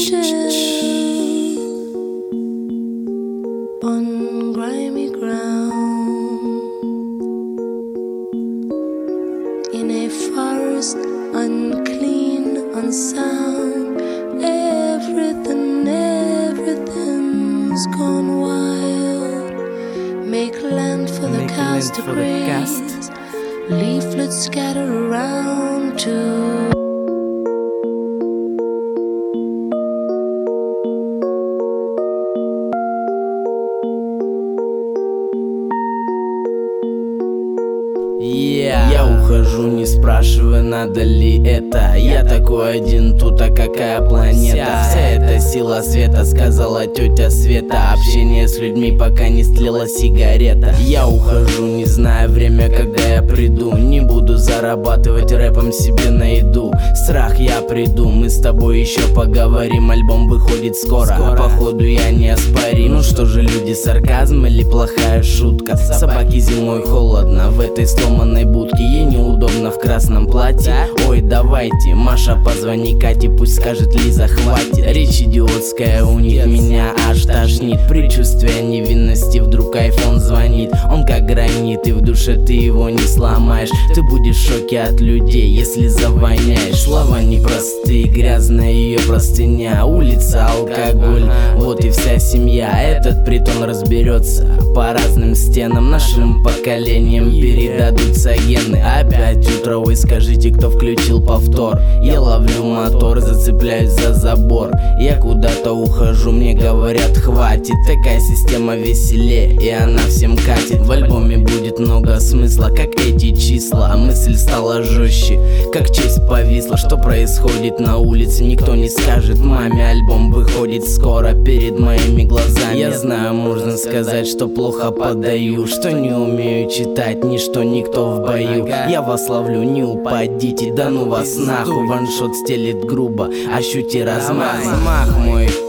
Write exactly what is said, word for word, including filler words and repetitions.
chill on grimy ground in a forest unclean, unsound. Everything, everything's gone wild. Make land for the cows to graze. Leaflets scatter around too. Yeah. Я ухожу, не спрашивая, надо ли это. Я такой один тут, а какая планета? Вся эта сила света, сказала тетя Света. Общение с людьми, пока не стлела сигарета. Я ухожу, не зная время, когда я приду. Не буду зарабатывать рэпом себе на еду. Страх, я приду, мы с тобой еще поговорим. Альбом выходит скоро, скоро. Походу я неоспорим. Ну что же, люди, сарказм или плохая шутка? Собаки зимой холодно в этой сломанной будке. Ей неудобно в красном платье. Ой, давайте, Маша, позвони Кате, пусть скажет Лиза, хватит. Речь идиотская у них, меня аж тошнит. Предчувствие невинности, вдруг айфон звонит. Он как гранит, и в душе ты его не сломаешь. Ты будешь в шоке от людей, если завоняешь. Слова непростые, грязная ее простыня. Улица, алкоголь, вот и вся семья. Этот притон разберется по разным стенам. Нашим поколениям передадутся гены. Опять утро, ой, скажите, кто включил повтор. Я ловлю мотор, зацепляюсь за забор. Я куда-то ухожу, мне говорят, хватит. Такая система веселее, и она всем катит. В альбоме будет много смысла, как эти числа. А мысль стала жестче, как честь повисла. Что происходит на улице, никто не скажет маме. Альбом выходит скоро перед моими глазами. Я знаю, можно сказать, что плохо подаю, что не умею читать, ни что никто в бою. Я вас ловлю, не упадите, да ну вас нахуй. Ваншот стелит грубо, ощути размах. Замах мой